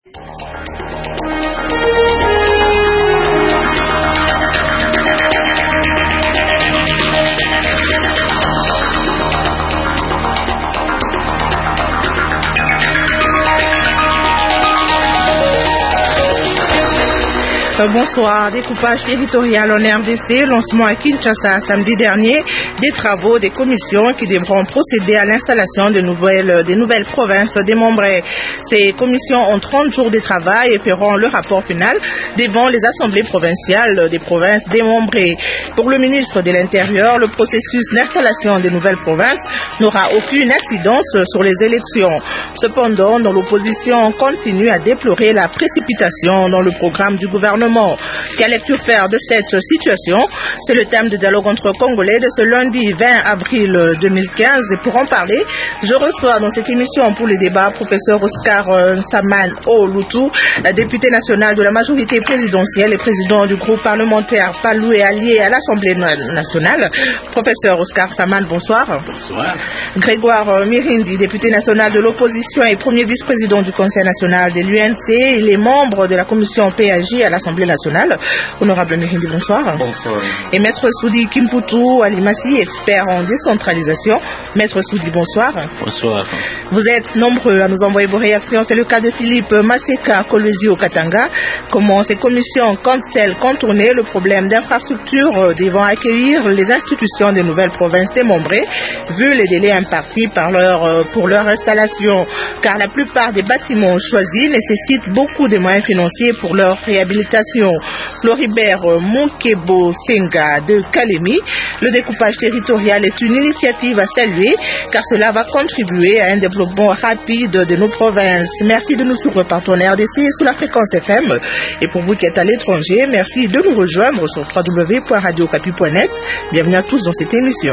Bonsoir. Découpage territorial en RDC, lancement à Kinshasa samedi dernier des travaux des commissions qui devront procéder à l'installation des nouvelles provinces démembrées. Ces commissions ont 30 jours de travail et feront le rapport final devant les assemblées provinciales des provinces démembrées. Pour le ministre de l'Intérieur, le processus d'installation des nouvelles provinces n'aura aucune incidence sur les élections. Cependant, l'opposition continue à déplorer la précipitation dans le programme du gouvernement. Quelle lecture faire de cette situation? C'est le thème du dialogue entre Congolais de ce lundi 20 avril 2015. Et pour en parler, je reçois dans cette émission pour les débats professeur Oscar Saman Olutu, député national de la majorité présidentielle et président du groupe parlementaire Palou et allié à l'Assemblée nationale. Professeur Oscar Saman, bonsoir. Bonsoir. Grégoire Mirindi, député national de l'opposition et premier vice-président du Conseil national de l'UNC. Il est membre de la commission PAJ à l'Assemblée nationale. Honorable Mirindi, bonsoir. Bonsoir. Et Maître Soudi Kimputu Alimassi, expert en décentralisation. Maître Soudi, bonsoir. Bonsoir. Vous êtes nombreux à nous envoyer vos réactions. C'est le cas de Philippe Maseka Kolezi au Katanga. Comment ces commissions comptent-elles contourner le problème d'infrastructure devant accueillir les institutions des nouvelles provinces démembrées, vu les délais impartis pour leur installation? Car la plupart des bâtiments choisis nécessitent beaucoup de moyens financiers pour leur réhabilitation. Floribert Moukebo Senga de Kalemi, le découpage territorial est une initiative à saluer car cela va contribuer à un développement rapide de nos provinces. Merci de nous suivre partout en RDC sous la fréquence FM. Et pour vous qui êtes à l'étranger, merci de nous rejoindre sur www.radiocapi.net. Bienvenue à tous dans cette émission.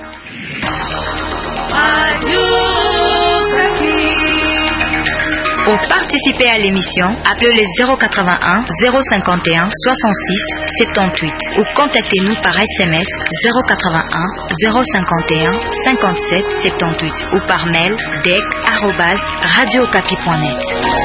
Pour participer à l'émission, appelez les 081 051 66 78 ou contactez-nous par SMS 081 051 57 78 ou par mail dec@radiocapi.net.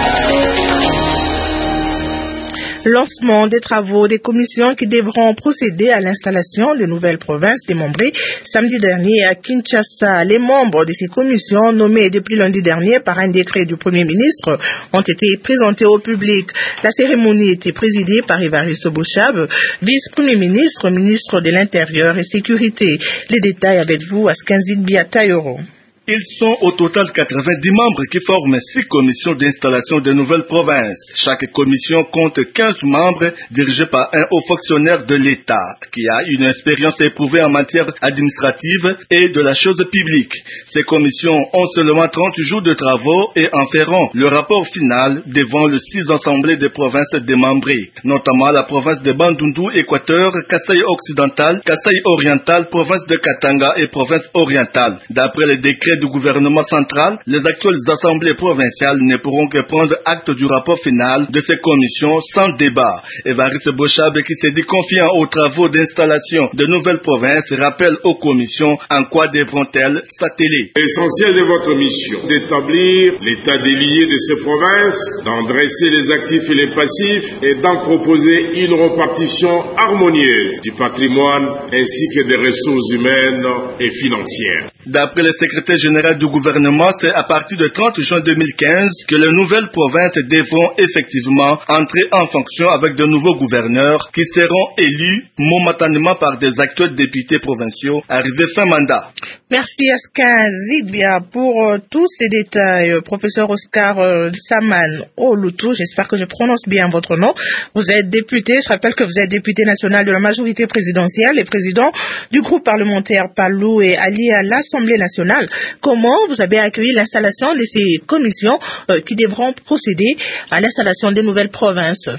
Lancement des travaux des commissions qui devront procéder à l'installation de nouvelles provinces démembrées samedi dernier à Kinshasa. Les membres de ces commissions, nommés depuis lundi dernier par un décret du Premier ministre, ont été présentés au public. La cérémonie était présidée par Évariste Bochab, vice-premier ministre, ministre de l'Intérieur et Sécurité. Les détails avec vous, Askanzid Biatayoro. Ils sont au total 90 membres qui forment 6 commissions d'installation de nouvelles provinces. Chaque commission compte 15 membres dirigés par un haut fonctionnaire de l'État qui a une expérience éprouvée en matière administrative et de la chose publique. Ces commissions ont seulement 30 jours de travaux et en feront le rapport final devant les 6 assemblées des provinces démembrées, notamment la province de Bandundu, Équateur, Kasaï occidental, Kasaï oriental, province de Katanga et province orientale. D'après les décrets du gouvernement central, les actuelles assemblées provinciales ne pourront que prendre acte du rapport final de ces commissions sans débat. Évariste Bochab, qui s'est dit confiant aux travaux d'installation de nouvelles provinces, rappelle aux commissions en quoi devront-elles s'atteler. L'essentiel de votre mission, d'établir l'état des liés de ces provinces, d'en dresser les actifs et les passifs et d'en proposer une répartition harmonieuse du patrimoine ainsi que des ressources humaines et financières. D'après le secrétaire général du gouvernement, c'est à partir du 30 juin 2015 que les nouvelles provinces devront effectivement entrer en fonction avec de nouveaux gouverneurs qui seront élus momentanément par des actuels députés provinciaux arrivés fin mandat. Merci Askin Zibia pour tous ces détails. Professeur Oscar Saman Olutu, j'espère que je prononce bien votre nom. Vous êtes député, je rappelle que vous êtes député national de la majorité présidentielle et président du groupe parlementaire Palou et allié à l'Assemblée nationale. Comment vous avez accueilli l'installation de ces commissions qui devront procéder à l'installation des nouvelles provinces?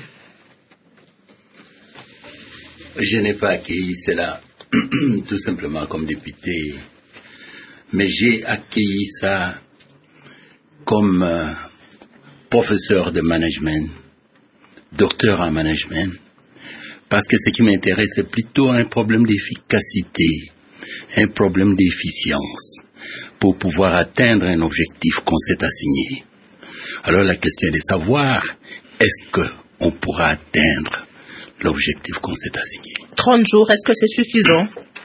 Je n'ai pas accueilli cela tout simplement comme député, mais j'ai accueilli ça comme professeur de management, docteur en management, parce que ce qui m'intéresse, c'est plutôt un problème d'efficacité, un problème d'efficience, pour pouvoir atteindre un objectif qu'on s'est assigné. Alors la question est de savoir, est-ce qu'on pourra atteindre l'objectif qu'on s'est assigné? 30 jours, est-ce que c'est suffisant?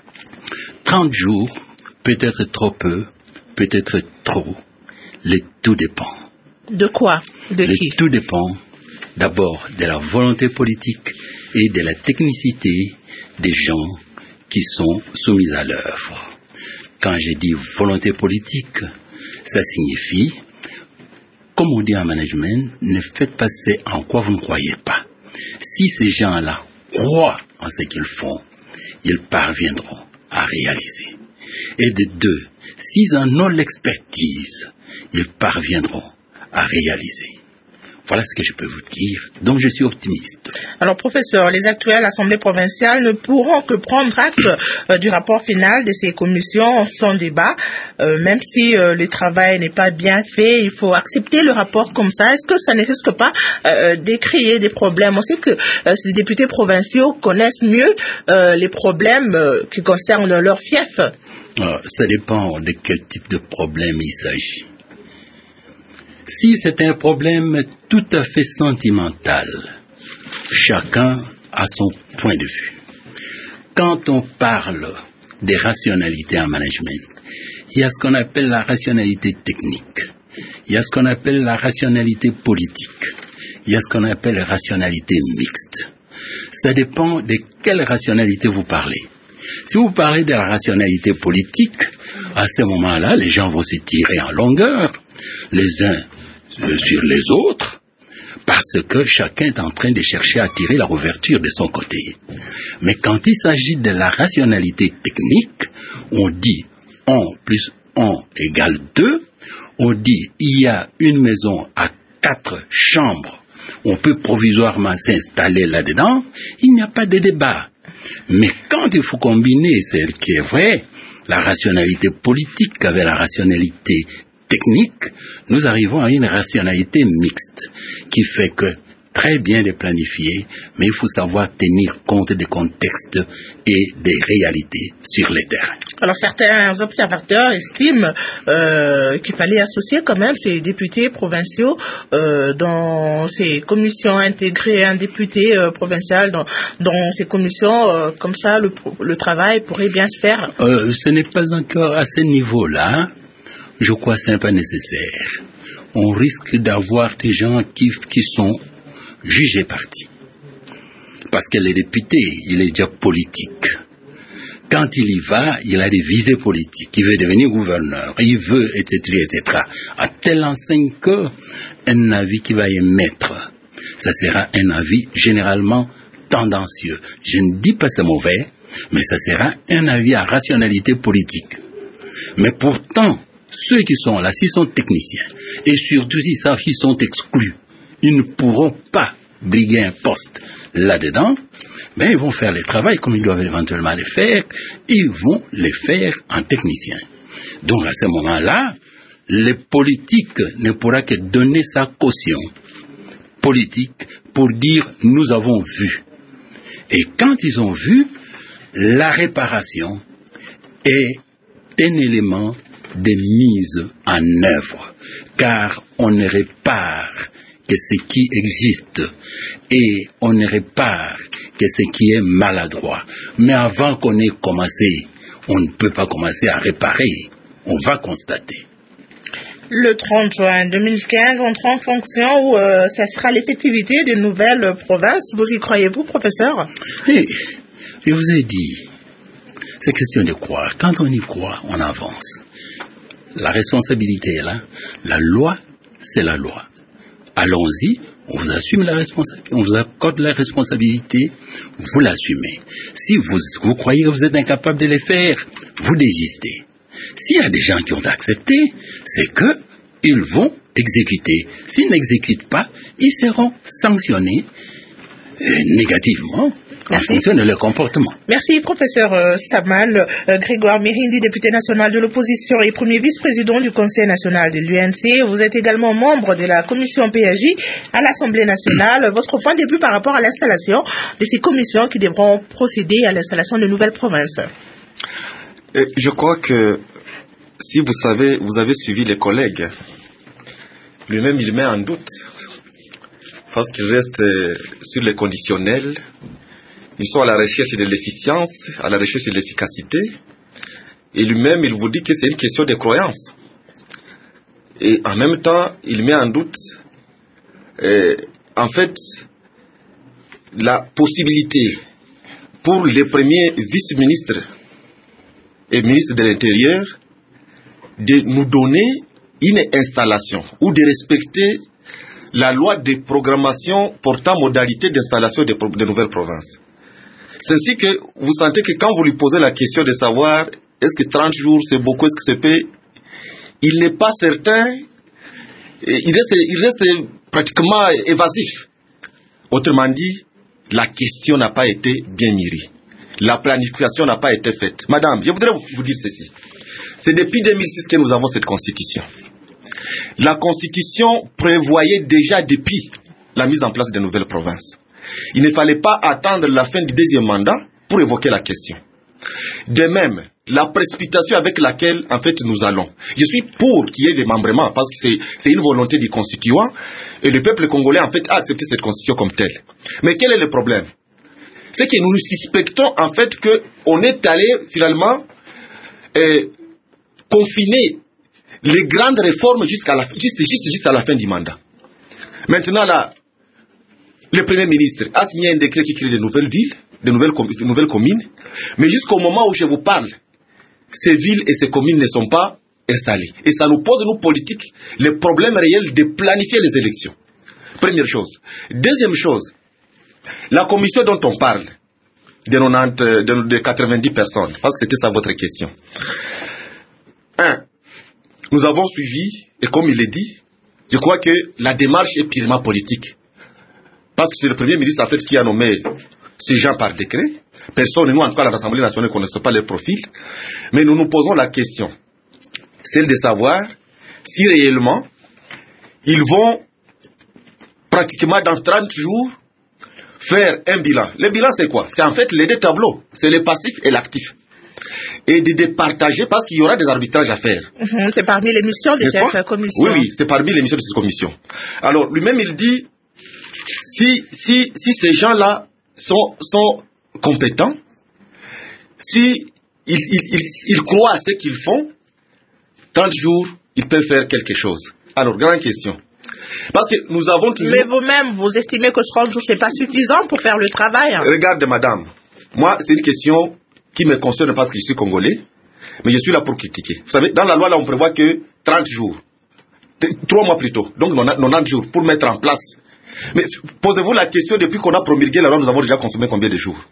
30 jours, peut-être trop peu, peut-être trop. Le tout dépend. De quoi? De qui? Le tout dépend d'abord de la volonté politique et de la technicité des gens qui sont soumis à l'œuvre. Quand je dis volonté politique, ça signifie, comme on dit en management, ne faites pas en quoi vous ne croyez pas. Si ces gens-là croient en ce qu'ils font, ils parviendront à réaliser. Et de deux, s'ils en ont l'expertise, ils parviendront à réaliser. Voilà ce que je peux vous dire. Donc je suis optimiste. Alors professeur, les actuelles assemblées provinciales ne pourront que prendre acte du rapport final de ces commissions sans débat. Même si le travail n'est pas bien fait, il faut accepter le rapport comme ça. Est-ce que ça ne risque pas de créer des problèmes? On sait que les députés provinciaux connaissent mieux les problèmes qui concernent leur fief. Ça dépend de quel type de problème il s'agit. Si c'est un problème tout à fait sentimental, chacun a son point de vue. Quand on parle des rationalités en management, il y a ce qu'on appelle la rationalité technique, il y a ce qu'on appelle la rationalité politique, il y a ce qu'on appelle la rationalité mixte. Ça dépend de quelle rationalité vous parlez. Si vous parlez de la rationalité politique, à ce moment-là, les gens vont se tirer en longueur, les uns sur les autres, parce que chacun est en train de chercher à tirer la couverture de son côté. Mais quand il s'agit de la rationalité technique, on dit 1 plus 1 égale 2, on dit il y a une maison à 4 chambres, on peut provisoirement s'installer là-dedans, il n'y a pas de débat. Mais quand il faut combiner ce qui est vrai, la rationalité politique avec la rationalité technique, nous arrivons à une rationalité mixte qui fait que très bien de planifier, mais il faut savoir tenir compte des contextes et des réalités sur le terrain. Alors certains observateurs estiment qu'il fallait associer quand même ces députés provinciaux dans ces commissions, intégrer un député provincial dans ces commissions, comme ça le travail pourrait bien se faire. Ce n'est pas encore à ce niveau-là. Je crois que ce n'est pas nécessaire. On risque d'avoir des gens qui sont jugés partis. Parce que le député, il est déjà politique. Quand il y va, il a des visées politiques. Il veut devenir gouverneur, il veut, etc., etc. À telle enseigne qu'un avis qu'il va émettre, ça sera un avis généralement tendancieux. Je ne dis pas c'est mauvais, mais ça sera un avis à rationalité politique. Mais pourtant, ceux qui sont là, s'ils sont techniciens, et surtout s'ils savent qu'ils sont exclus, ils ne pourront pas briguer un poste là-dedans, ben ils vont faire le travail comme ils doivent éventuellement le faire, ils vont le faire en technicien. Donc à ce moment-là, le politique ne pourra que donner sa caution politique pour dire nous avons vu. Et quand ils ont vu, la réparation est un élément de mise en œuvre, car on ne répare que ce qui existe et on ne répare que ce qui est maladroit. Mais avant qu'on ait commencé, on ne peut pas commencer à réparer, on va constater. Le 30 juin 2015, entre en fonction où ça sera l'effectivité de nouvelles provinces. Vous y croyez-vous, professeur? Oui, je vous ai dit, c'est question de croire. Quand on y croit, on avance. La responsabilité est là. La loi, c'est la loi. Allons-y, on vous assume la responsabilité, on vous accorde la responsabilité, vous l'assumez. Si vous croyez que vous êtes incapable de le faire, vous désistez. S'il y a des gens qui ont accepté, c'est qu'ils vont exécuter. S'ils n'exécutent pas, ils seront sanctionnés négativement en fonction de leur comportement. Merci, professeur Saman. Grégoire Mirindi, député national de l'opposition et premier vice-président du Conseil national de l'UNC. Vous êtes également membre de la commission PAJ à l'Assemblée nationale. Votre point de vue par rapport à l'installation de ces commissions qui devront procéder à l'installation de nouvelles provinces? Je crois que si vous avez suivi les collègues, lui-même il met en doute, parce qu'il reste sur les conditionnels. Ils sont à la recherche de l'efficience, à la recherche de l'efficacité. Et lui-même, il vous dit que c'est une question de croyance. Et en même temps, il met en doute, en fait, la possibilité pour les premiers vice-ministres et ministres de l'Intérieur de nous donner une installation ou de respecter la loi de programmation portant modalité d'installation de nouvelles provinces. C'est ainsi que vous sentez que quand vous lui posez la question de savoir est-ce que 30 jours c'est beaucoup, est-ce que c'est peu, il n'est pas certain, il reste pratiquement évasif. Autrement dit, la question n'a pas été bien mûrie. La planification n'a pas été faite. Madame, je voudrais vous dire ceci. C'est depuis 2006 que nous avons cette constitution. La constitution prévoyait déjà depuis la mise en place des nouvelles provinces. Il ne fallait pas attendre la fin du deuxième mandat pour évoquer la question. De même, la précipitation avec laquelle, en fait, nous allons. Je suis pour qu'il y ait des membrements, parce que c'est une volonté du constituant, et le peuple congolais, en fait, a accepté cette constitution comme telle. Mais quel est le problème? C'est que nous suspectons, en fait, qu'on est allé, finalement, confiner les grandes réformes juste à la fin du mandat. Maintenant, là, le Premier ministre a signé un décret qui crée de nouvelles villes, de nouvelles communes, mais jusqu'au moment où je vous parle, ces villes et ces communes ne sont pas installées. Et ça nous pose, nous, politiques, le problème réel de planifier les élections. Première chose. Deuxième chose, la commission dont on parle, de 90 personnes, parce que c'était ça votre question. Nous avons suivi, et comme il est dit, je crois que la démarche est purement politique. Parce que c'est le Premier ministre, en fait, qui a nommé ces gens par décret. Personne, nous, en tout cas, à l'Assemblée nationale, ne connaissons pas leur profil. Mais nous nous posons la question, celle de savoir si réellement, ils vont, pratiquement dans 30 jours, faire un bilan. Le bilan, c'est quoi? C'est en fait les deux tableaux. C'est le passif et l'actif. Et de départager, parce qu'il y aura des arbitrages à faire. C'est parmi les missions de cette commission. Oui, c'est parmi les missions de cette commission. Alors, lui-même, il dit, si ces gens-là sont compétents, si ils croient à ce qu'ils font, 30 jours, ils peuvent faire quelque chose. Alors, grande question. Parce que nous avons toujours... Mais vous-même, vous estimez que 30 jours, c'est pas suffisant pour faire le travail? Regarde, madame, moi, c'est une question qui me concerne parce que je suis congolais, mais je suis là pour critiquer. Vous savez, dans la loi, là, on prévoit que 30 jours, 3 mois plus tôt, donc 90 jours, pour mettre en place. Mais posez-vous la question, depuis qu'on a promulgué la loi, nous avons déjà consommé combien de jours?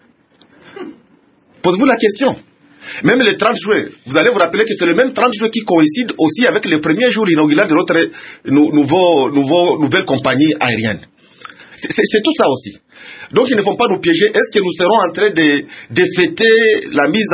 Posez-vous la question. Même les 30 juillet, vous allez vous rappeler que c'est le même 30 juillet qui coïncide aussi avec le premier jour inaugural de notre nouvelle compagnie aérienne. C'est tout ça aussi. Donc il ne faut pas nous piéger. Est-ce que nous serons en train de fêter la mise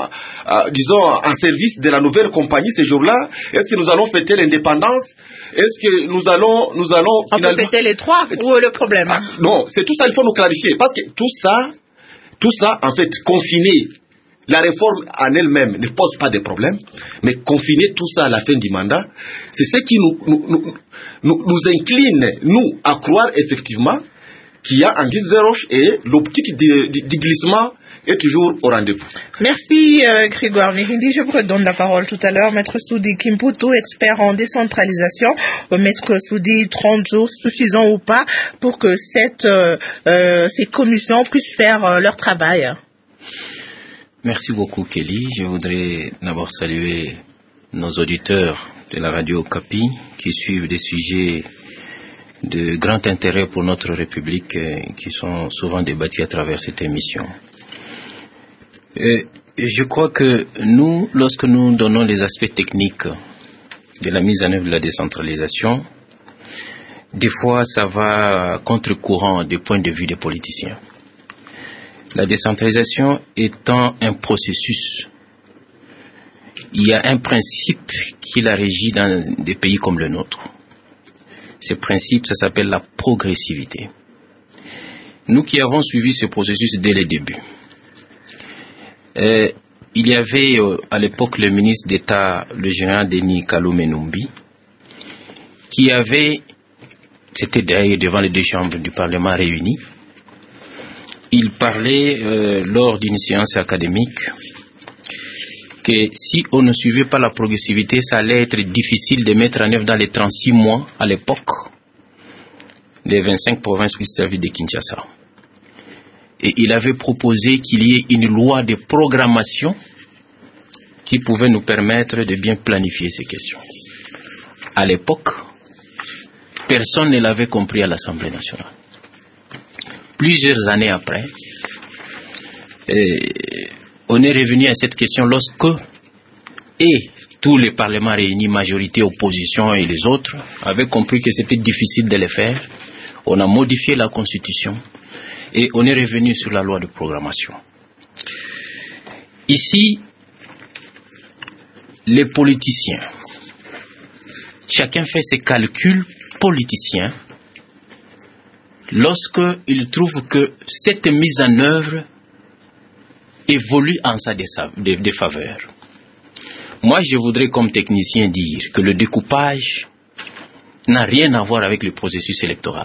en service de la nouvelle compagnie ces jours-là? Est-ce que nous allons fêter l'indépendance? Est-ce que nous allons on finalement... peut fêter les trois? Où est le problème? Non, c'est tout ça, il faut nous clarifier. Parce que tout ça, en fait, confiner la réforme en elle-même ne pose pas de problème, mais confiner tout ça à la fin du mandat, c'est ce qui nous incline, nous, à croire effectivement qu'il y a un guide de roche et l'optique du glissement est toujours au rendez-vous. Merci Grégoire Mirindi. Je vous redonne la parole tout à l'heure. Maître Soudi Kimputu, expert en décentralisation. Maître Soudi, 30 jours suffisants ou pas pour que ces commissions puissent faire leur travail? Merci beaucoup Kelly. Je voudrais d'abord saluer nos auditeurs de la radio Okapi qui suivent des sujets de grand intérêt pour notre République qui sont souvent débattus à travers cette émission. Je crois que nous, lorsque nous donnons les aspects techniques de la mise en œuvre de la décentralisation, des fois ça va contre-courant du point de vue des politiciens. La décentralisation étant un processus, il y a un principe qui la régit dans des pays comme le nôtre. Ce principe, ça s'appelle la progressivité. Nous qui avons suivi ce processus dès le début, il y avait à l'époque le ministre d'État, le général Denis Kalou Menumbi, c'était d'ailleurs devant les deux chambres du Parlement réunies, il parlait lors d'une séance académique que si on ne suivait pas la progressivité, ça allait être difficile de mettre en œuvre dans les 36 mois à l'époque les 25 provinces vis-à-vis de Kinshasa. Et il avait proposé qu'il y ait une loi de programmation qui pouvait nous permettre de bien planifier ces questions. À l'époque, personne ne l'avait compris à l'Assemblée nationale. Plusieurs années après, on est revenu à cette question lorsque tous les parlements réunis, majorité, opposition et les autres, avaient compris que c'était difficile de le faire. On a modifié la Constitution et on est revenu sur la loi de programmation. Ici, les politiciens, chacun fait ses calculs politiciens lorsqu'il trouve que cette mise en œuvre évolue en sa défaveur. Moi, je voudrais comme technicien dire que le découpage n'a rien à voir avec le processus électoral.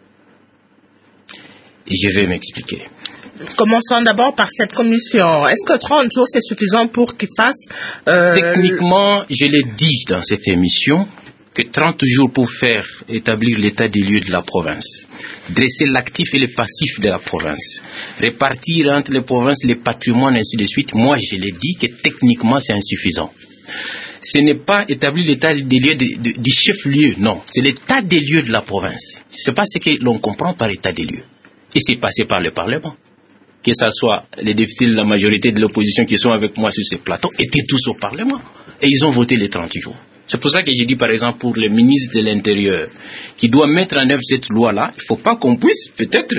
Et je vais m'expliquer. Commençons d'abord par cette commission. Est-ce que 30 jours, c'est suffisant pour qu'ils fassent... Techniquement, je l'ai dit dans cette émission, que 30 jours pour faire établir l'état des lieux de la province, dresser l'actif et le passif de la province, répartir entre les provinces les patrimoines, ainsi de suite. Moi, je l'ai dit que techniquement, c'est insuffisant. Ce n'est pas établir l'état des lieux du chef-lieu, non. C'est l'état des lieux de la province. Ce n'est pas ce que l'on comprend par état des lieux. Et c'est passé par le Parlement. Que ce soit les députés de la majorité de l'opposition qui sont avec moi sur ce plateau, étaient tous au Parlement. Et ils ont voté les 30 jours. C'est pour ça que j'ai dit, par exemple, pour le ministre de l'Intérieur, qui doit mettre en œuvre cette loi-là, il ne faut pas qu'on puisse peut-être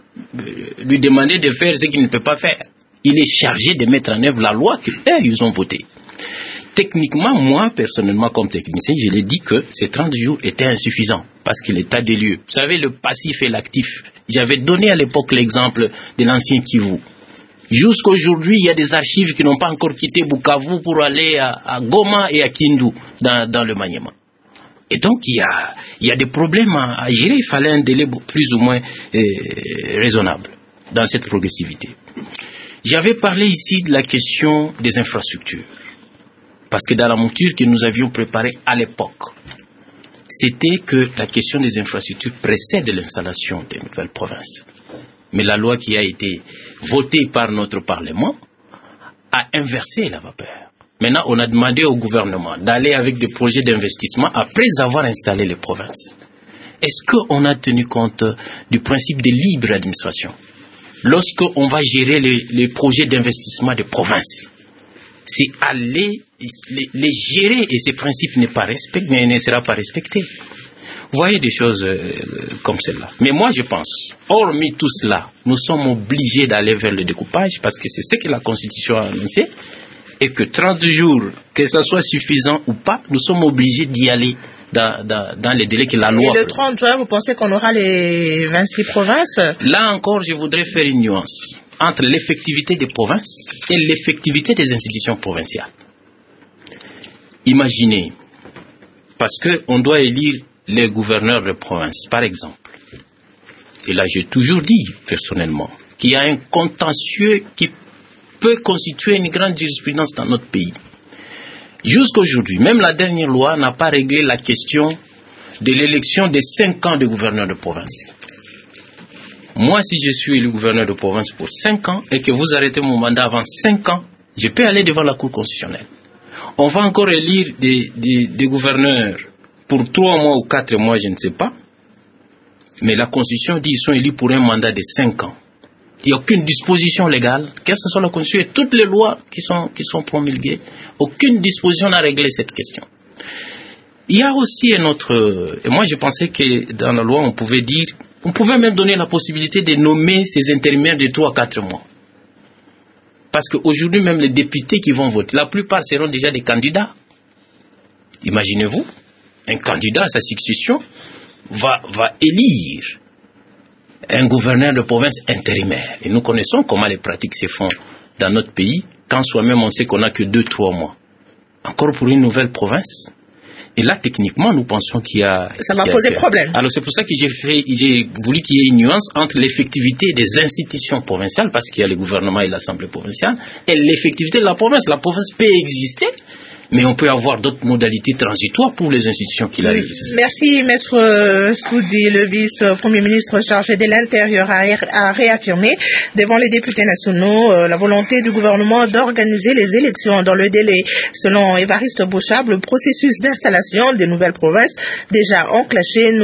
lui demander de faire ce qu'il ne peut pas faire. Il est chargé de mettre en œuvre la loi qu'ils ont votée. Techniquement, moi, personnellement, comme technicien, je l'ai dit que ces 30 jours étaient insuffisants, parce que l'état des lieux, vous savez, le passif et l'actif, j'avais donné à l'époque l'exemple de l'ancien Kivu. Jusqu'aujourd'hui, il y a des archives qui n'ont pas encore quitté Bukavu pour aller à Goma et à Kindu, dans le Maniema. Et donc, il y a des problèmes à gérer. Il fallait un délai plus ou moins raisonnable dans cette progressivité. J'avais parlé ici de la question des infrastructures. Parce que dans la mouture que nous avions préparée à l'époque, c'était que la question des infrastructures précède l'installation des nouvelles provinces. Mais la loi qui a été votée par notre Parlement a inversé la vapeur. Maintenant, on a demandé au gouvernement d'aller avec des projets d'investissement après avoir installé les provinces. Est-ce qu'on a tenu compte du principe de libre administration? Lorsqu'on va gérer les projets d'investissement des provinces, c'est aller les gérer et ces principes ne sera pas respecté. Vous voyez des choses comme celle-là. Mais moi je pense, hormis tout cela, nous sommes obligés d'aller vers le découpage parce que c'est ce que la Constitution a annoncé et que 30 jours, que ça soit suffisant ou pas, nous sommes obligés d'y aller dans les délais que la loi... Et le 30 juin, vous pensez qu'on aura les 26 provinces? Là encore, je voudrais faire une nuance entre l'effectivité des provinces et l'effectivité des institutions provinciales. Imaginez, parce qu'on doit élire les gouverneurs de province, par exemple. Et là, j'ai toujours dit, personnellement, qu'il y a un contentieux qui peut constituer une grande jurisprudence dans notre pays. Jusqu'aujourd'hui, même la dernière loi n'a pas réglé la question de l'élection des 5 ans de gouverneurs de province. Moi, si je suis élu gouverneur de province pour 5 ans et que vous arrêtez mon mandat avant 5 ans, je peux aller devant la Cour constitutionnelle. On va encore élire des gouverneurs pour 3 mois ou 4 mois, je ne sais pas. Mais la Constitution dit qu'ils sont élus pour un mandat de 5 ans. Il n'y a aucune disposition légale, que ce soit la Constitution et toutes les lois qui sont promulguées, aucune disposition n'a réglé cette question. Il y a aussi un autre... Et moi, je pensais que dans la loi, on pouvait même donner la possibilité de nommer ces intérimaires de 3 à 4 mois. Parce qu'aujourd'hui, même les députés qui vont voter, la plupart seront déjà des candidats. Imaginez-vous, un candidat à sa succession va élire un gouverneur de province intérimaire. Et nous connaissons comment les pratiques se font dans notre pays, quand soi-même on sait qu'on n'a que 2-3 mois. Encore pour une nouvelle province. Et là, techniquement, nous pensons qu'il y a... Ça va poser problème. Alors, c'est pour ça que j'ai voulu qu'il y ait une nuance entre l'effectivité des institutions provinciales, parce qu'il y a le gouvernement et l'Assemblée provinciale, et l'effectivité de la province. La province peut exister, mais on peut avoir d'autres modalités transitoires pour les institutions qui la réalisent. Merci, Maître Soudi. Le vice-premier ministre chargé de l'Intérieur a réaffirmé devant les députés nationaux la volonté du gouvernement d'organiser les élections dans le délai. Selon Évariste Beauchab, le processus d'installation des nouvelles provinces déjà enclenché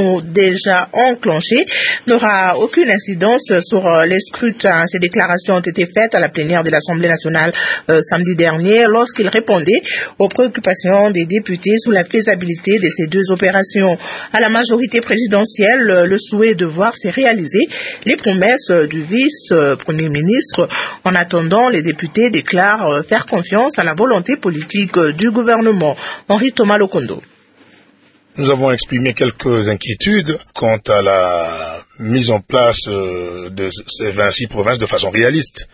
n'aura aucune incidence sur les scrutins. Ces déclarations ont été faites à la plénière de l'Assemblée nationale samedi dernier lorsqu'il répondait aux préoccupations des députés sur la faisabilité de ces deux opérations. À la majorité présidentielle, le souhait de voir se réaliser les promesses du vice-premier ministre. En attendant, les députés déclarent faire confiance à la volonté politique du gouvernement. Henri Thomas Lokondo. Nous avons exprimé quelques inquiétudes quant à la mise en place de ces 26 provinces de façon réaliste.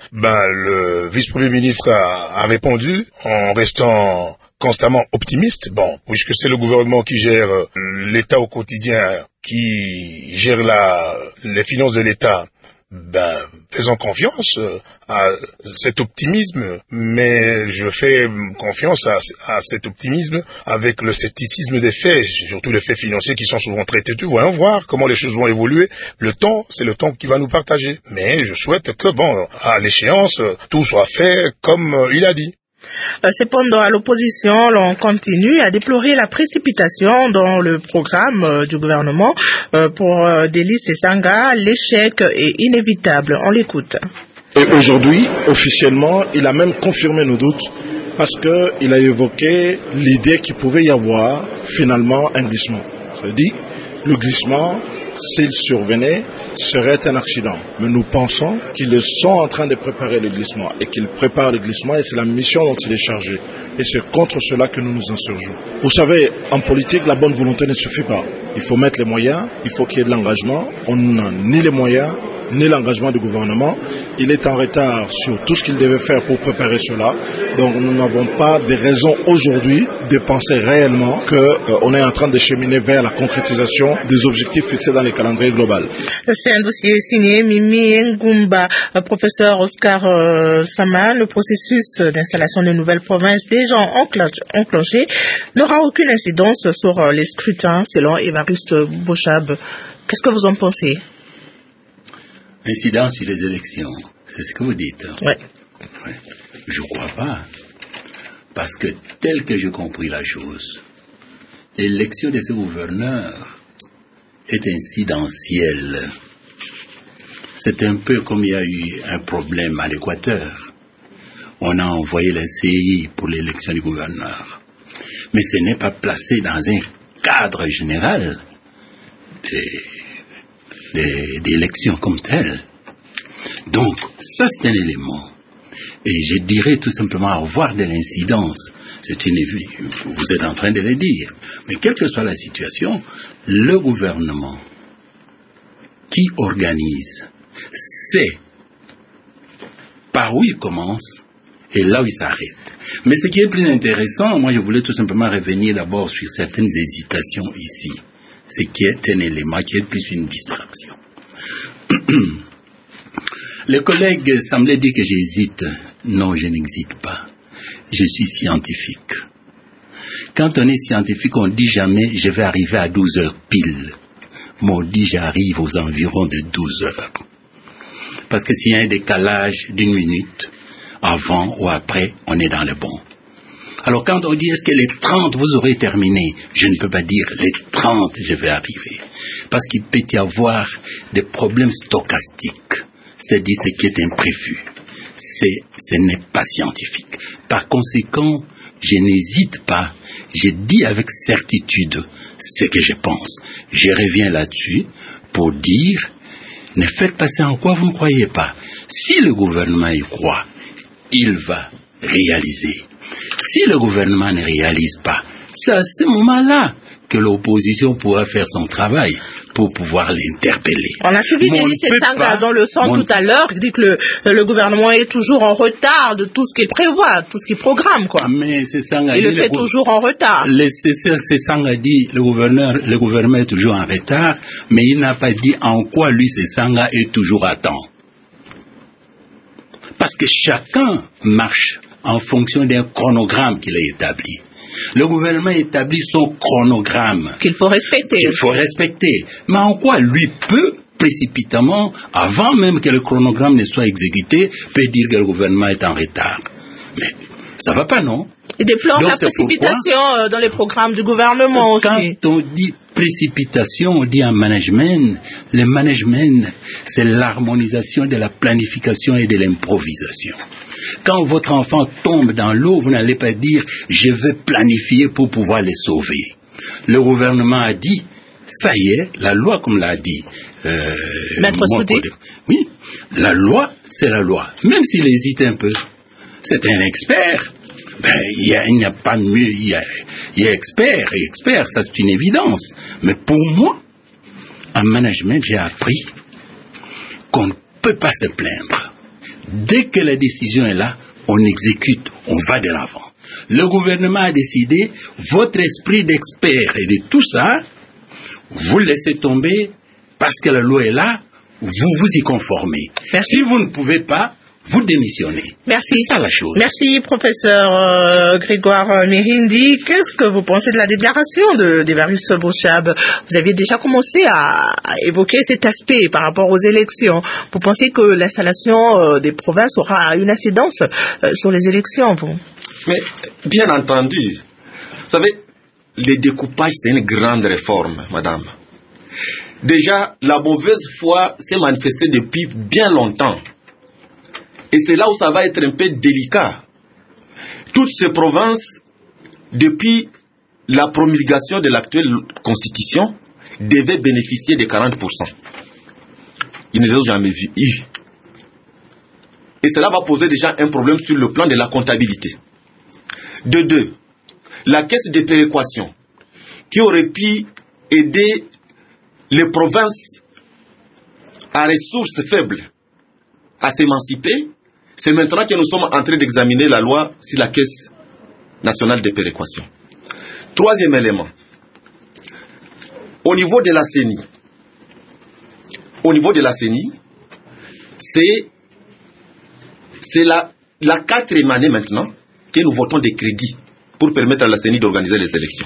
Le vice-premier ministre a répondu en restant constamment optimiste. Puisque c'est le gouvernement qui gère l'État au quotidien, qui gère les finances de l'État, faisons confiance à cet optimisme, mais je fais confiance à cet optimisme avec le scepticisme des faits, surtout les faits financiers qui sont souvent très têtus. Voyons voir comment les choses vont évoluer. Le temps, c'est le temps qui va nous partager. Mais je souhaite que, à l'échéance, tout soit fait comme il a dit. Cependant, à l'opposition, l'on continue à déplorer la précipitation dans le programme du gouvernement. Pour Delis Sanga, l'échec est inévitable. On l'écoute. Et aujourd'hui, officiellement, il a même confirmé nos doutes parce qu'il a évoqué l'idée qu'il pouvait y avoir finalement un glissement. C'est-à-dire, le glissement, s'il survenait, serait un accident. Mais nous pensons qu'ils sont en train de préparer le glissement et qu'ils préparent le glissement et c'est la mission dont il est chargé. Et c'est contre cela que nous nous insurgeons. Vous savez, en politique, la bonne volonté ne suffit pas. Il faut mettre les moyens, il faut qu'il y ait de l'engagement. On n'a ni les moyens, ni l'engagement du gouvernement. Il est en retard sur tout ce qu'il devait faire pour préparer cela. Donc nous n'avons pas de raison aujourd'hui de penser réellement qu'on est en train de cheminer vers la concrétisation des objectifs fixés dans le calendrier global. C'est un dossier signé Mimi Ngumba, professeur Oscar Saman. Le processus d'installation de nouvelles provinces déjà enclenché n'aura aucune incidence sur les scrutins, selon Évariste Beauchab. Qu'est-ce que vous en pensez? Incidence sur les élections, c'est ce que vous dites. Oui. Je ne crois pas. Parce que tel que j'ai compris la chose, l'élection de ce gouverneur est incidentielle. C'est un peu comme il y a eu un problème à l'Équateur. On a envoyé la CI pour l'élection du gouverneur. Mais ce n'est pas placé dans un cadre général d'élections comme telles. Donc, ça c'est un élément. Et je dirais tout simplement avoir de l'incidence. Vous êtes en train de le dire. Mais quelle que soit la situation, le gouvernement qui organise sait par où il commence et là où il s'arrête. Mais ce qui est plus intéressant, moi je voulais tout simplement revenir d'abord sur certaines hésitations ici. Ce qui est un élément qui est plus une distraction. Les collègues semblaient dire que j'hésite. Non, je n'hésite pas. Je suis scientifique. Quand on est scientifique, on ne dit jamais « je vais arriver à 12 heures pile ». Mais on dit « j'arrive aux environs de 12 heures ». Parce que s'il y a un décalage d'une minute, avant ou après, on est dans le bon. Alors quand on dit « est-ce que les 30 vous aurez terminé ?» Je ne peux pas dire « les 30 je vais arriver ». Parce qu'il peut y avoir des problèmes stochastiques, c'est-à-dire ce qui est imprévu. Ce n'est pas scientifique. Par conséquent, je n'hésite pas. Je dis avec certitude ce que je pense. Je reviens là-dessus pour dire, ne faites passer en quoi vous ne croyez pas. Si le gouvernement y croit, il va réaliser. Si le gouvernement ne réalise pas, c'est à ce moment-là que l'opposition pourra faire son travail pour pouvoir l'interpeller. On a suivi Denis Sesanga dans le centre tout à l'heure, qui dit que le gouvernement est toujours en retard de tout ce qu'il prévoit, tout ce qu'il programme, quoi. Mais Sesanga il le fait toujours en retard. Sesanga dit le gouvernement est toujours en retard, mais il n'a pas dit en quoi lui Sesanga est toujours à temps. Parce que chacun marche en fonction d'un chronogramme qu'il a établi. Le gouvernement établit son chronogramme. Qu'il faut respecter. Mais en quoi lui peut, précipitamment, avant même que le chronogramme ne soit exécuté, peut dire que le gouvernement est en retard. Mais ça va pas, non? Il déplore la précipitation dans les programmes du gouvernement aussi. Quand on dit précipitation, on dit en management. Le management, c'est l'harmonisation de la planification et de l'improvisation. Quand votre enfant tombe dans l'eau, vous n'allez pas dire « je vais planifier pour pouvoir les sauver ». Le gouvernement a dit « ça y est, la loi comme l'a dit Maître Soudi. Oui, la loi, c'est la loi. Même s'il hésite un peu, c'est un expert. Il n'y a pas de mieux, il y a expert et expert, ça c'est une évidence. Mais pour moi, en management, j'ai appris qu'on ne peut pas se plaindre. Dès que la décision est là, on exécute, on va de l'avant. Le gouvernement a décidé, votre esprit d'expert et de tout ça, vous le laissez tomber parce que la loi est là, vous vous y conformez. Merci. Si vous ne pouvez pas, vous démissionnez. Merci. C'est ça la chose. Merci, professeur Grégoire Mirindi. Qu'est-ce que vous pensez de la déclaration d'Évariste Bochab? Vous aviez déjà commencé à évoquer cet aspect par rapport aux élections. Vous pensez que l'installation des provinces aura une incidence sur les élections, vous? Mais, bien entendu. Vous savez, le découpage, c'est une grande réforme, madame. Déjà, la mauvaise foi s'est manifestée depuis bien longtemps. Et c'est là où ça va être un peu délicat. Toutes ces provinces, depuis la promulgation de l'actuelle constitution, devaient bénéficier de 40%. Ils ne les ont jamais eu. Et cela va poser déjà un problème sur le plan de la comptabilité. De deux, la caisse de péréquation, qui aurait pu aider les provinces à ressources faibles à s'émanciper, c'est maintenant que nous sommes en train d'examiner la loi sur la Caisse nationale de péréquation. Troisième élément, au niveau de la CENI, c'est la quatrième année maintenant que nous votons des crédits pour permettre à la CENI d'organiser les élections.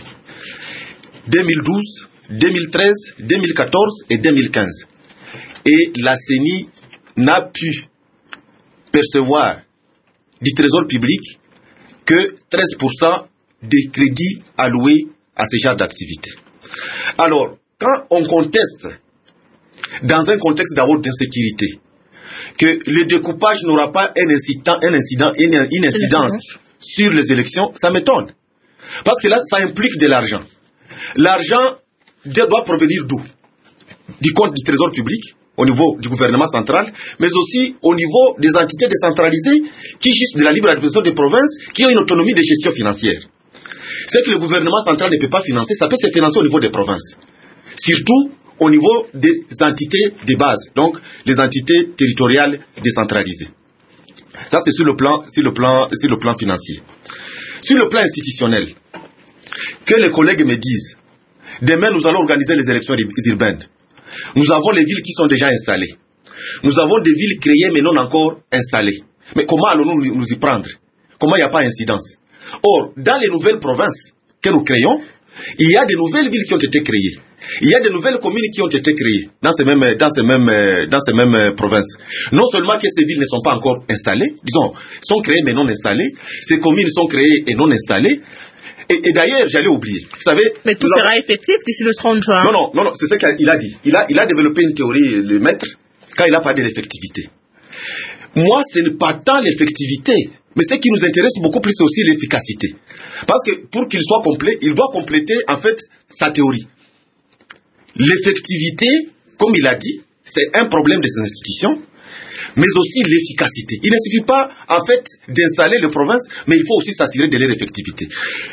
2012, 2013, 2014 et 2015. Et la CENI n'a pu percevoir du trésor public que 13% des crédits alloués à ce genre d'activité. Alors, quand on conteste, dans un contexte d'abord d'insécurité, que le découpage n'aura pas une incidence sur les élections, ça m'étonne. Parce que là, ça implique de l'argent. L'argent doit provenir d'où? Du compte du trésor public, au niveau du gouvernement central, mais aussi au niveau des entités décentralisées qui jouissent de la libre administration des provinces, qui ont une autonomie de gestion financière. Ce que le gouvernement central ne peut pas financer, ça peut se financer au niveau des provinces. Surtout au niveau des entités de base, donc les entités territoriales décentralisées. Ça, c'est sur le plan financier. Sur le plan institutionnel, que les collègues me disent, demain nous allons organiser les élections urbaines. Nous avons les villes qui sont déjà installées. Nous avons des villes créées mais non encore installées. Mais comment allons-nous nous y prendre? Comment il n'y a pas d'incidence? Or, dans les nouvelles provinces que nous créons, il y a des nouvelles villes qui ont été créées. Il y a des nouvelles communes qui ont été créées dans ces mêmes provinces. Non seulement que ces villes ne sont pas encore installées, disons, sont créées mais non installées, ces communes sont créées et non installées. Et d'ailleurs, j'allais oublier. Vous savez, mais tout sera effectif d'ici le 30 juin. Non, c'est ce qu'il a dit. Il a développé une théorie, le maître, quand il a parlé de l'effectivité. Moi, ce n'est pas tant l'effectivité, mais ce qui nous intéresse beaucoup plus, c'est aussi l'efficacité. Parce que pour qu'il soit complet, il doit compléter en fait sa théorie. L'effectivité, comme il a dit, c'est un problème des institutions, mais aussi l'efficacité. Il ne suffit pas, en fait, d'installer les provinces, mais il faut aussi s'assurer de leur effectivité.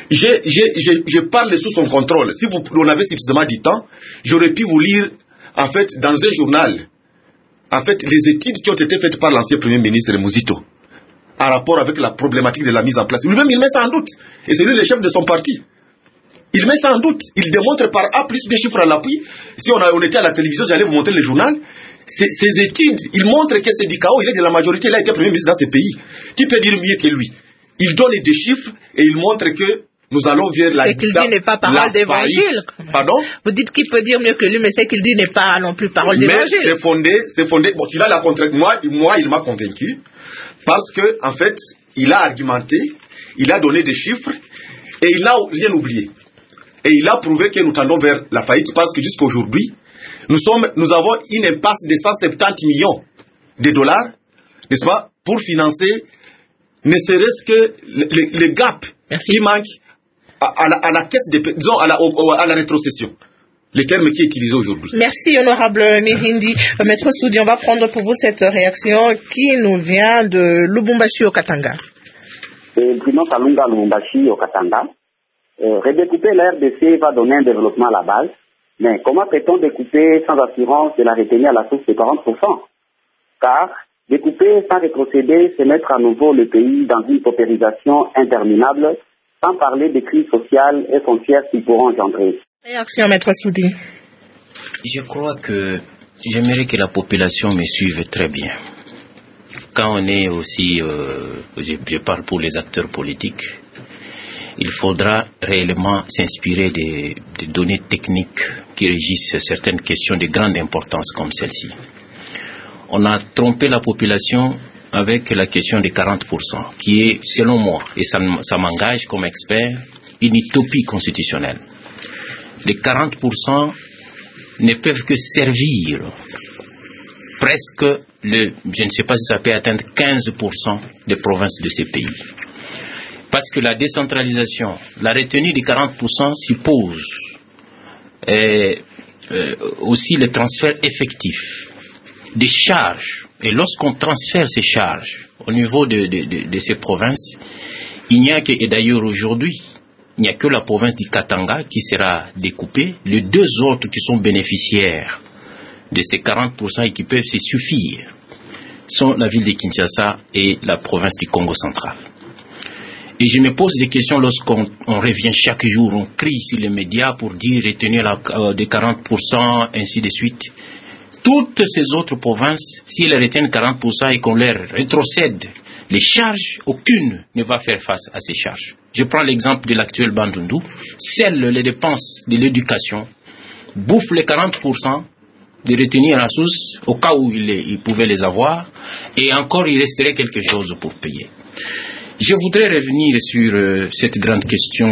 Je parle sous son contrôle. Si on avait suffisamment du temps, j'aurais pu vous lire, en fait, dans un journal, en fait, les études qui ont été faites par l'ancien Premier ministre Muzito, en rapport avec la problématique de la mise en place. Lui-même, il met ça en doute. Et c'est lui le chef de son parti. Il met ça en doute. Il démontre par A plus B chiffres à l'appui. Si on était à la télévision, j'allais vous montrer le journal. Ces études, il montre que Sédikao, il est de la majorité, il a été Premier ministre dans ces pays. Qui peut dire mieux que lui? Il donne des chiffres et il montre que nous allons vers la... Ce qu'il dit n'est pas parole d'évangile. Pardon? Vous dites qu'il peut dire mieux que lui, mais ce qu'il dit n'est pas non plus parole d'évangile. Mais c'est fondé. Bon, tu vas la contre... Moi, il m'a convaincu. Parce que, en fait, il a argumenté, il a donné des chiffres et il n'a rien oublié. Et il a prouvé que nous tendons vers la faillite parce que jusqu'à aujourd'hui, nous avons une impasse de 170 millions de dollars, n'est-ce pas, pour financer ne serait-ce que le gap qui manque à la caisse, disons, à la rétrocession. Le terme qui est utilisé aujourd'hui. Merci, honorable Mirindi. Maître Soudi, on va prendre pour vous cette réaction qui nous vient de Lubumbashi au Katanga. Bruno Kalunga, Lubumbashi au Katanga. Redécouper la RDC va donner un développement à la base, mais comment peut-on découper sans assurance de la retenir à la source de 40%? Car découper sans rétrocéder, c'est mettre à nouveau le pays dans une paupérisation interminable, sans parler des crises sociales et foncières qui pourront engendrer. Réaction, Maître Soudi. Je crois que j'aimerais que la population me suive très bien. Quand on est aussi, je parle pour les acteurs politiques, il faudra réellement s'inspirer des données techniques qui régissent certaines questions de grande importance comme celle-ci. On a trompé la population avec la question des 40%, qui est, selon moi, et ça m'engage comme expert, une utopie constitutionnelle. Les 40% ne peuvent que servir presque je ne sais pas si ça peut atteindre 15% des provinces de ces pays. Parce que la décentralisation, la retenue des 40% suppose aussi le transfert effectif des charges. Et lorsqu'on transfère ces charges au niveau de ces provinces, il n'y a que, et d'ailleurs aujourd'hui, il n'y a que la province du Katanga qui sera découpée. Les deux autres qui sont bénéficiaires de ces 40% et qui peuvent se suffire sont la ville de Kinshasa et la province du Congo central. Et je me pose des questions lorsqu'on revient chaque jour, on crie sur les médias pour dire retenir des 40%, ainsi de suite. Toutes ces autres provinces, si elles retiennent 40% et qu'on leur rétrocède les charges, aucune ne va faire face à ces charges. Je prends l'exemple de l'actuel Bandundu. Seules les dépenses de l'éducation bouffent les 40% de retenir la source au cas où ils pouvaient les avoir, et encore il resterait quelque chose pour payer. Je voudrais revenir sur cette grande question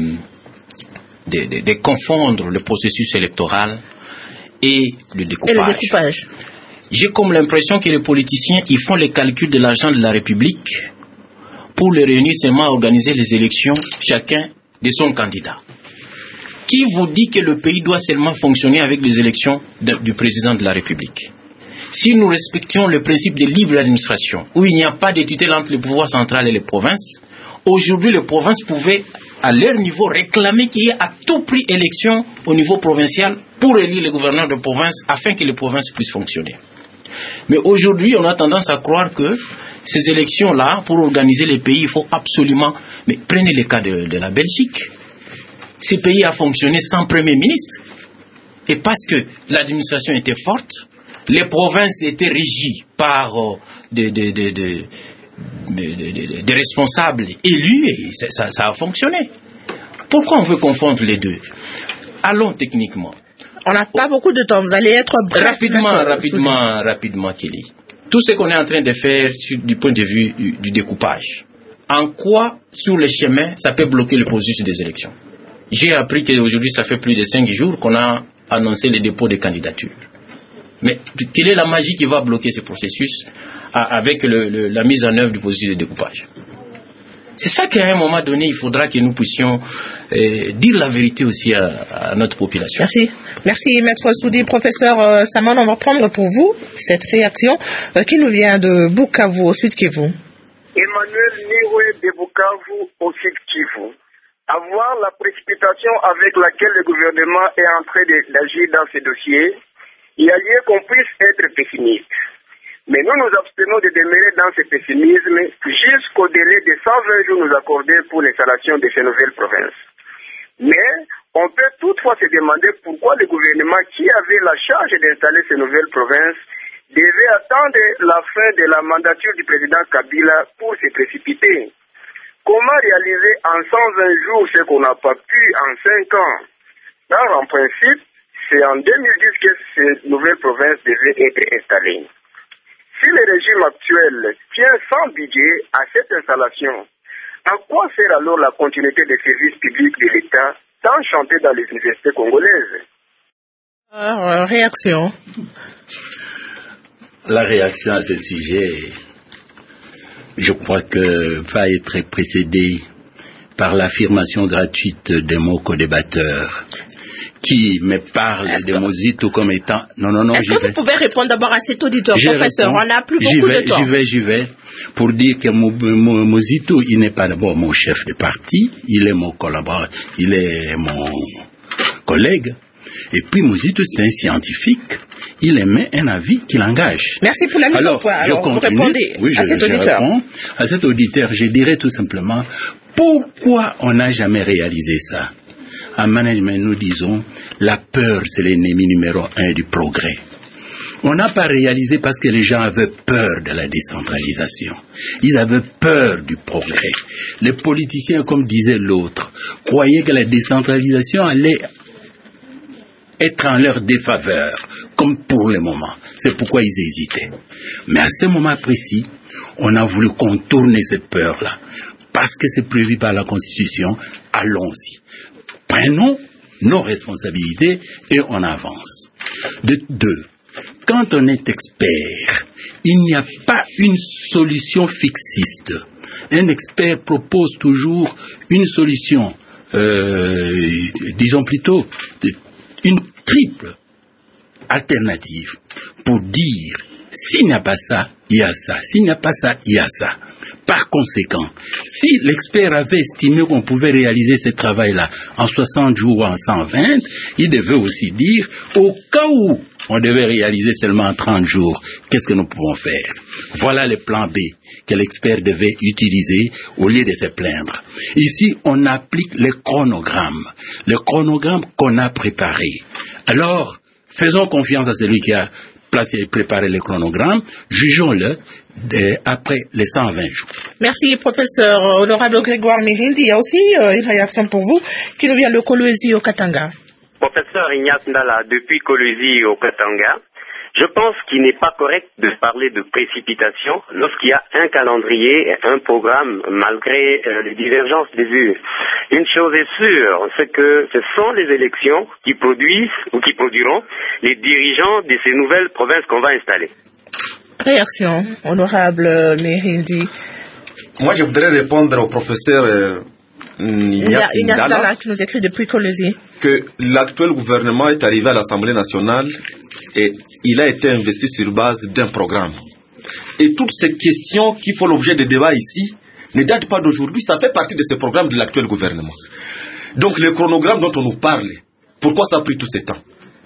de confondre le processus électoral et le découpage. J'ai comme l'impression que les politiciens ils font les calculs de l'argent de la République pour les réunir seulement à organiser les élections, chacun de son candidat. Qui vous dit que le pays doit seulement fonctionner avec les élections du président de la République? Si nous respections le principe de libre administration, où il n'y a pas de tutelle entre le pouvoir central et les provinces, aujourd'hui les provinces pouvaient, à leur niveau, réclamer qu'il y ait à tout prix élection au niveau provincial pour élire les gouverneurs de province afin que les provinces puissent fonctionner. Mais aujourd'hui, on a tendance à croire que ces élections-là, pour organiser les pays, il faut absolument... Mais prenez le cas de la Belgique. Ce pays a fonctionné sans Premier ministre. Et parce que l'administration était forte, les provinces étaient régies par des responsables élus et ça a fonctionné. Pourquoi on veut confondre les deux? Allons techniquement. On n'a pas beaucoup de temps, vous allez être bref. Rapidement, Kelly. Tout ce qu'on est en train de faire du point de vue du découpage, en quoi, sur le chemin, ça peut bloquer le processus des élections? J'ai appris qu'aujourd'hui, ça fait plus de 5 jours qu'on a annoncé les dépôts de candidatures. Mais quelle est la magie qui va bloquer ce processus avec la mise en œuvre du processus de découpage? C'est ça qu'à un moment donné, il faudra que nous puissions dire la vérité aussi à notre population. Merci. Merci, Maître Soudi. Professeur Saman, on va prendre pour vous cette réaction qui nous vient de Bukavu, au Sud Kivu. Emmanuel Niwe de Bukavu, au Sud Kivu. Avoir la précipitation avec laquelle le gouvernement est en train d'agir dans ce dossier, il y a lieu qu'on puisse être pessimiste. Mais nous nous abstenons de demeurer dans ce pessimisme jusqu'au délai de 120 jours nous accordés pour l'installation de ces nouvelles provinces. Mais on peut toutefois se demander pourquoi le gouvernement qui avait la charge d'installer ces nouvelles provinces devait attendre la fin de la mandature du président Kabila pour se précipiter. Comment réaliser en 120 jours ce qu'on n'a pas pu en 5 ans? En principe, c'est en 2010 que ces nouvelles provinces devaient être installées. Si le régime actuel tient sans budget à cette installation, à quoi sert alors la continuité des services publics de l'État tant chantés dans les universités congolaises? Réaction. La réaction à ce sujet, je crois que va être précédée par l'affirmation gratuite de mon co-débatteur qui me parle de Mozito comme étant... Non, Est-ce que vous pouvez répondre d'abord à cet auditeur, professeur? On n'a plus beaucoup de temps. J'y vais. Pour dire que Mozito, il n'est pas d'abord mon chef de parti, il est mon collaborateur, il est mon collègue. Et puis Mozito, c'est un scientifique. Il émet un avis qui l'engage. Merci pour la mise au point. Alors, vous répondez à cet auditeur. À cet auditeur, je dirais tout simplement, pourquoi on n'a jamais réalisé ça? En management, nous disons, la peur, c'est l'ennemi numéro 1 du progrès. On n'a pas réalisé parce que les gens avaient peur de la décentralisation. Ils avaient peur du progrès. Les politiciens, comme disait l'autre, croyaient que la décentralisation allait être en leur défaveur, comme pour le moment. C'est pourquoi ils hésitaient. Mais à ce moment précis, on a voulu contourner cette peur-là. Parce que c'est prévu par la Constitution, allons-y. Prenons nos responsabilités et on avance. De deux, quand on est expert, il n'y a pas une solution fixiste. Un expert propose toujours une solution, disons plutôt, une triple alternative pour dire s'il n'y a pas ça, il y a ça. S'il n'y a pas ça, il y a ça. Par conséquent, si l'expert avait estimé qu'on pouvait réaliser ce travail-là en 60 jours ou en 120, il devait aussi dire, au cas où on devait réaliser seulement en 30 jours, qu'est-ce que nous pouvons faire? Voilà le plan B que l'expert devait utiliser au lieu de se plaindre. Ici, on applique le chronogramme qu'on a préparé. Alors, faisons confiance à celui qui a préparer le chronogramme, jugeons-le après les 120 jours. Merci, professeur. Honorable Grégoire Mirindi, il y a aussi une réaction pour vous qui nous vient de Kolwezi au Katanga. Professeur Ignace Ndala, depuis Kolwezi au Katanga, je pense qu'il n'est pas correct de parler de précipitation lorsqu'il y a un calendrier, un programme, malgré les divergences des vues. Une chose est sûre, c'est que ce sont les élections qui produisent ou qui produiront les dirigeants de ces nouvelles provinces qu'on va installer. Réaction, honorable Mirindi. Moi, je voudrais répondre au professeur Ignace Ndala qui nous écrit depuis Kolwezi que l'actuel gouvernement est arrivé à l'Assemblée nationale et il a été investi sur base d'un programme. Et toutes ces questions qui font l'objet de débats ici ne datent pas d'aujourd'hui, ça fait partie de ce programme de l'actuel gouvernement. Donc le chronogramme dont on nous parle, pourquoi ça a pris tout ce temps?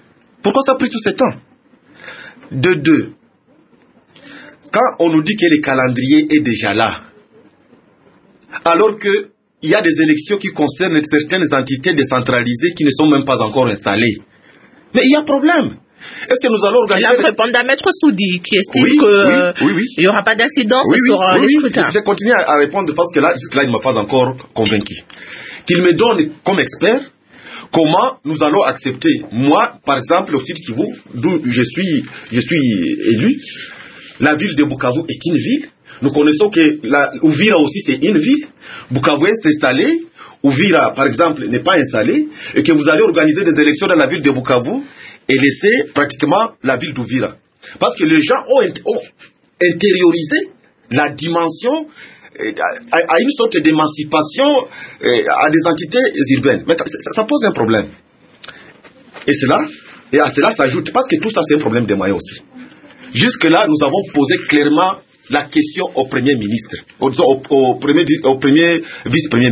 De deux, quand on nous dit que le calendrier est déjà là, alors qu'il y a des élections qui concernent certaines entités décentralisées qui ne sont même pas encore installées, mais il y a problème. Est-ce que nous allons organiser... Là, vous répondez à Maître Soudi, qui estime qu'il n'y aura pas d'incidence sur les scrutins. Je continue à répondre parce que là, jusque-là, il ne m'a pas encore convaincu. Qu'il me donne comme expert comment nous allons accepter. Moi, par exemple, au Sud Kivu, d'où je suis élu, la ville de Bukavu est une ville. Nous connaissons que Uvira aussi, c'est une ville. Bukavu est installé. Uvira, par exemple, n'est pas installé. Et que vous allez organiser des élections dans la ville de Bukavu et laisser pratiquement la ville d'Uvira. Parce que les gens ont intériorisé la dimension à une sorte d'émancipation à des entités urbaines. Mais ça pose un problème. Et à cela s'ajoute, parce que tout ça c'est un problème des moyens aussi. Jusque-là, nous avons posé clairement la question au Premier ministre, au premier vice-premier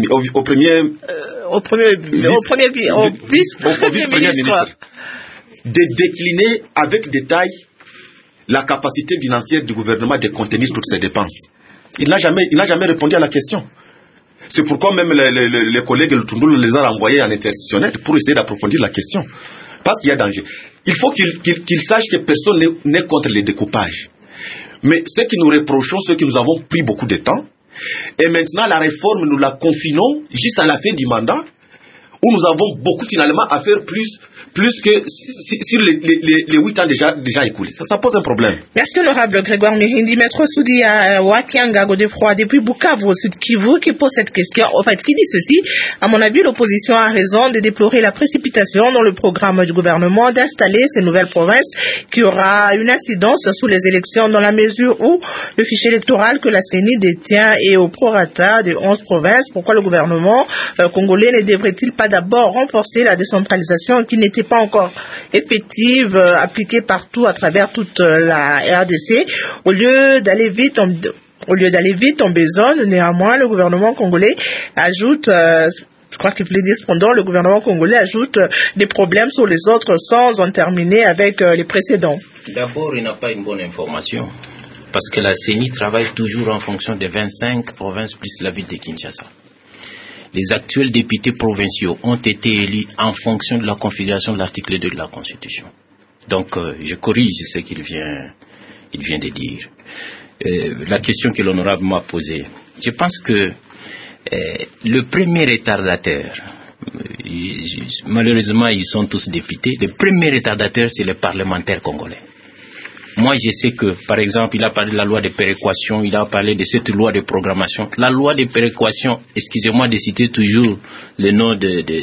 ministre, de décliner avec détail la capacité financière du gouvernement de contenir toutes ces dépenses. Il n'a jamais répondu à la question. C'est pourquoi même les collègues de Tundul les ont envoyés en interstitutionnel pour essayer d'approfondir la question. Parce qu'il y a danger. Il faut qu'ils sachent que personne n'est contre les découpages. Mais ce que nous reprochons, c'est que nous avons pris beaucoup de temps. Et maintenant, la réforme, nous la confinons juste à la fin du mandat, où nous avons beaucoup finalement à faire plus que sur les 8 ans déjà écoulés. Ça pose un problème. Merci honorable Grégoire Mirindi. Maître Soudi Wakianga Godefroy depuis Bukavu au Sud Kivu qui pose cette question, en fait qui dit ceci: à mon avis, l'opposition a raison de déplorer la précipitation dans le programme du gouvernement d'installer ces nouvelles provinces qui aura une incidence sur les élections dans la mesure où le fichier électoral que la CENI détient est au prorata de 11 provinces. Pourquoi le gouvernement congolais ne devrait-il pas d'abord renforcer la décentralisation qui n'était pas encore effective, appliquée partout à travers toute la RDC, au lieu d'aller vite en besogne? Néanmoins, le gouvernement congolais ajoute, je crois qu'il plaît dire cependant, le gouvernement congolais ajoute des problèmes sur les autres sans en terminer avec les précédents. D'abord, il n'a pas une bonne information, parce que la CENI travaille toujours en fonction des 25 provinces plus la ville de Kinshasa. Les actuels députés provinciaux ont été élus en fonction de la configuration de l'article 2 de la Constitution. Donc, je corrige ce qu'il vient de dire. La question que l'honorable m'a posée, je pense que le premier retardateur, malheureusement ils sont tous députés, le premier retardateur c'est le parlementaire congolais. Moi, je sais que, par exemple, il a parlé de la loi de péréquation, il a parlé de cette loi de programmation. La loi de péréquation, excusez-moi de citer toujours le nom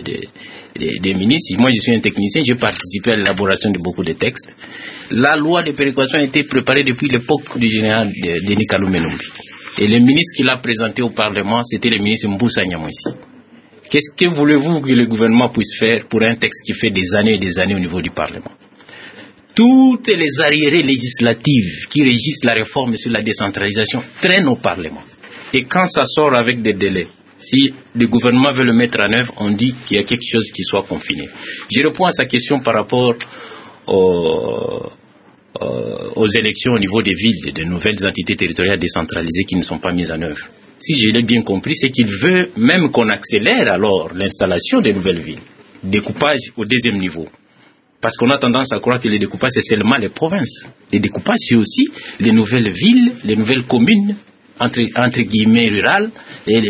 des ministres. Moi, je suis un technicien, j'ai participé à l'élaboration de beaucoup de textes. La loi de péréquation a été préparée depuis l'époque du général Denis Kalou Menumbi. Et le ministre qui l'a présenté au Parlement, c'était le ministre Mboussa Nyamwisi. Qu'est-ce que voulez-vous que le gouvernement puisse faire pour un texte qui fait des années et des années au niveau du Parlement? Toutes les arriérés législatives qui régissent la réforme sur la décentralisation traînent au Parlement. Et quand ça sort avec des délais, si le gouvernement veut le mettre en œuvre, on dit qu'il y a quelque chose qui soit confiné. Je réponds à sa question par rapport aux élections au niveau des villes, de nouvelles entités territoriales décentralisées qui ne sont pas mises en œuvre. Si je l'ai bien compris, c'est qu'il veut même qu'on accélère alors l'installation des nouvelles villes. Découpage au deuxième niveau. Parce qu'on a tendance à croire que les découpages, c'est seulement les provinces. Les découpages, c'est aussi les nouvelles villes, les nouvelles communes, entre guillemets rurales, et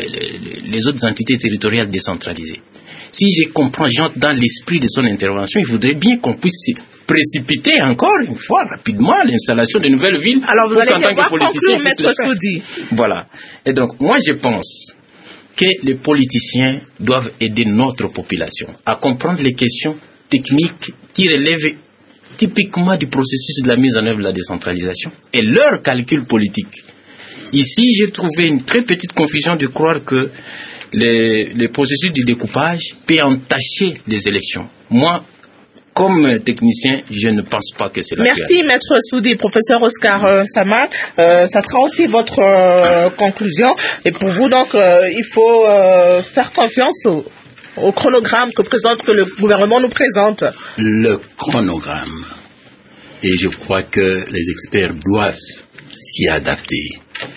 les autres entités territoriales décentralisées. Si je comprends, j'entre dans l'esprit de son intervention, il faudrait bien qu'on puisse précipiter encore une fois rapidement l'installation de nouvelles villes. Alors vous allez devoir conclure, Maître Soudi. Voilà. Et donc, moi je pense que les politiciens doivent aider notre population à comprendre les questions techniques qui relèvent typiquement du processus de la mise en œuvre de la décentralisation et leur calcul politique. Ici, j'ai trouvé une très petite confusion de croire que les processus du découpage peut entacher les élections. Moi, comme technicien, je ne pense pas que c'est la réalité. Merci, Maître Soudi. Professeur Oscar Samak, ça sera aussi votre conclusion. Et pour vous, donc, il faut faire confiance au chronogramme que le gouvernement nous présente. Le chronogramme, et je crois que les experts doivent s'y adapter.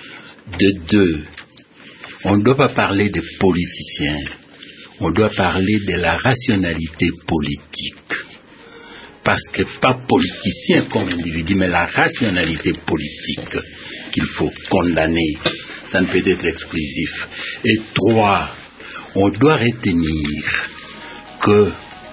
De deux, on ne doit pas parler des politiciens, on doit parler de la rationalité politique. Parce que pas politicien comme individu, mais la rationalité politique qu'il faut condamner, ça ne peut être exclusif. Et trois, on doit retenir que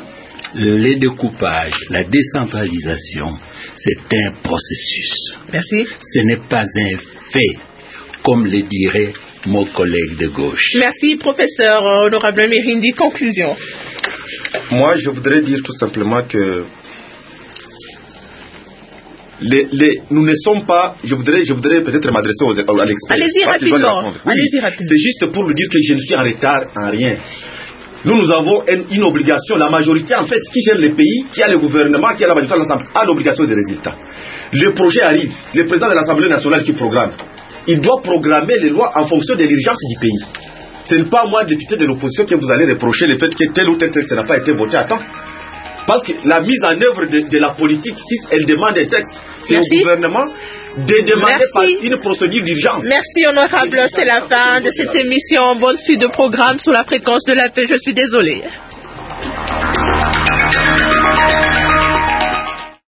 les découpages, la décentralisation, c'est un processus. Merci. Ce n'est pas un fait, comme le dirait mon collègue de gauche. Merci, professeur honorable Mirindi. Conclusion. Moi, je voudrais dire tout simplement que nous ne sommes pas, je voudrais peut-être m'adresser à l'expert. Allez-y rapidement. C'est juste pour vous dire que je ne suis en retard en rien. Nous avons une obligation, la majorité en fait qui gère le pays, qui a le gouvernement, qui a la majorité de l'Assemblée, a l'obligation de résultat. Le projet arrive, le président de l'Assemblée nationale qui programme, il doit programmer les lois en fonction de l'urgence du pays. Ce n'est pas moi, député de l'opposition, que vous allez reprocher le fait que tel ou tel texte n'a pas été voté à temps. Parce que la mise en œuvre de la politique, si elle demande des textes, c'est au gouvernement de demander par une procédure d'urgence. Merci honorable, c'est la fin de cette émission. Bonne suite de programme sous la fréquence de la paix. Je suis désolé.